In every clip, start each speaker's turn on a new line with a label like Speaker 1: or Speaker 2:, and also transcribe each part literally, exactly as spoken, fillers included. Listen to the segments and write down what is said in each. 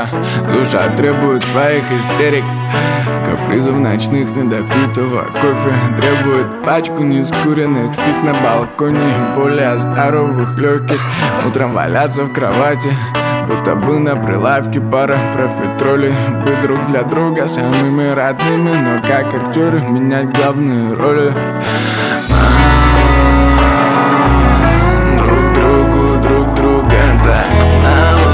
Speaker 1: Да, душа требует твоих истерик, капризов ночных, недопитого кофе. Требует пачку нескуренных сик на балконе, более здоровых легких. Утром валяться в кровати, будто бы на прилавке пара профитролей. Быть друг для друга самыми родными, но как актеры менять главные роли. Друг другу, друг друга так мало.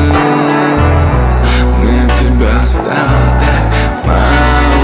Speaker 1: Мне тебя стало так мало,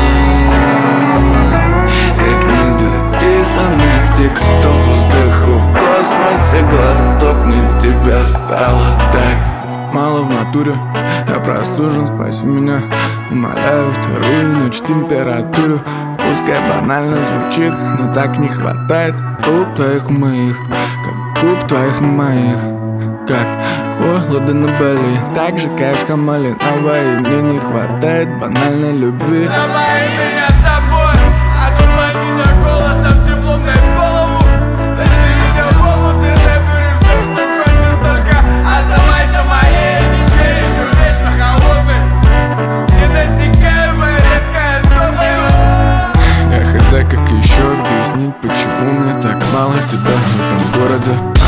Speaker 1: как недописанных текстов, вздохов в космосе глоток. Мне тебя стало так мало в натуре. Я простужен, спаси меня. Умоляю вторую ночь температуру. Пускай банально звучит, но так не хватает рук твоих у моих, как губ твоих на моих. Как холода на Бали, так же как Хамали на Ваи. Мне не хватает банальной любви.
Speaker 2: Давай меня с собой, одурмай меня голосом теплом дай в голову. Веди меня в голову, ты забери все, что хочешь, только оставайся моей речи, еще вечно холодной, недосягаемой, редкой особой.
Speaker 1: Я хз, как еще объяснить, почему мне так мало тебя в этом городе.